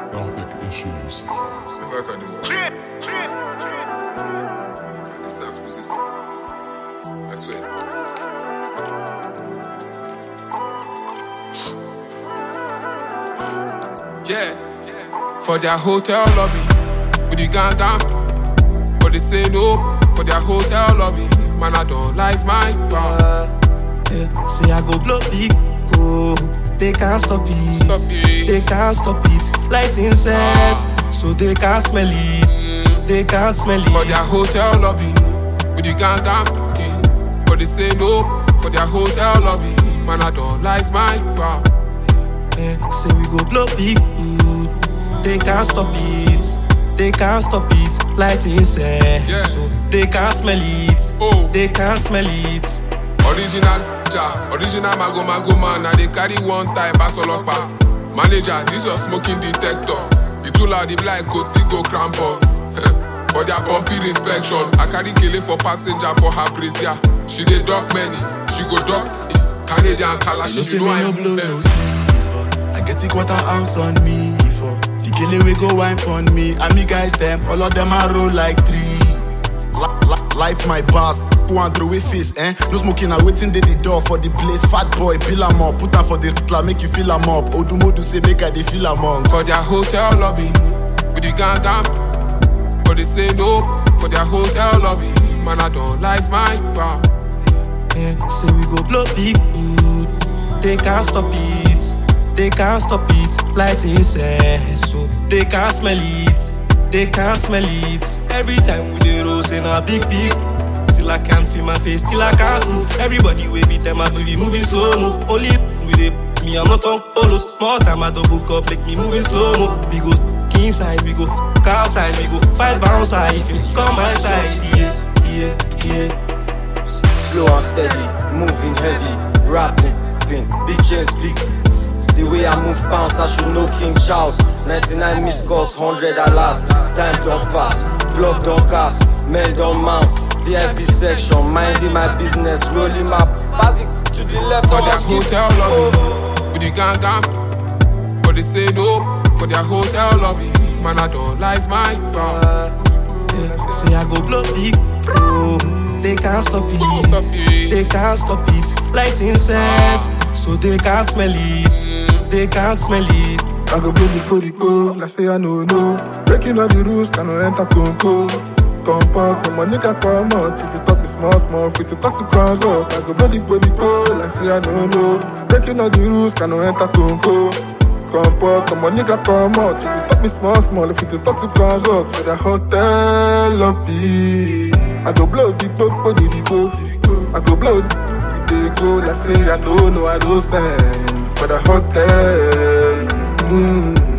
Gothic issues. It's like I do. This is position. I swear. Yeah. For their hotel lobby, with the gang, but they say no. For their hotel lobby, man, I don't like mine. Say I go blow big, go. They can't stop it. Stop it. They can't stop it. Light incense, so they can't smell it. They can't smell For it. their hotel lobby, with the gang, okay. But they say no. For their hotel lobby, man, I don't like mine. Say we go blow big, they can't stop it. They can't stop it. Light incense, Yeah. so they can't smell it. Oh. They can't smell it. Original original mago man. Now they carry one type pass olopa. Manager, this your smoking detector. You too loud, it like Koti go Krampus. For their pumping inspection, I carry Kele for passenger for her brazier. She dey duck many, she go duck Canadian Kalash. You You say know me I no blow them. no trees, but I get it quarter ounce on me for the kele we go wine pon me. And me guys them, all of them are roll like three. Light my bars, go and throw away face, eh? No smoking, I waiting the door for the place. Fat boy, bill am up, put am for the ritla, make you feel am up. Odumodu say make I dey feel among. For their hotel lobby, with the gang, but they say no. For their hotel lobby, man, I don't like mine. Say we go blow big, they can't stop it. They can't stop it. Light incense, so they can't smell it. They can't smell it. Every time we dey roll, in a big. Till I can't feel my face, till I can't move. Everybody wave it, them I be moving slow mo. Only with it, me I'm not on polos. More time I double cup, make me moving slow mo. We go inside, we go outside, we go fight bounce side. If you come my side, yeah. Slow and steady, moving heavy, rapping, big chains, big. The way I move pounds, I should know King Charles. 99 missed calls, 100 at last. Time don't pass, block don't cast, men don't mount. VIP section, minding my business, rolling my pass it to the left. For their hotel lobby, with the gang, but they say no. For their hotel lobby, man, I don't like mine. Say I go blow big, they can't stop it. Stop it. They can't stop it. Light incense, so they can't smell it. They can't smell it. I go blow the go, like say I no. Breaking all the rules, cannot enter Congo. Come back, my nigga come out. If you talk me small, free to talk to crowns up. I go blow the go, like say I no. Breaking all the rules, cannot enter Congo. Come back, my nigga come out. If you talk me small, if you to talk to crowns up. For the hotel lobby, I go blow the go. I go blow the go, like say I no, I no send. For the hotel.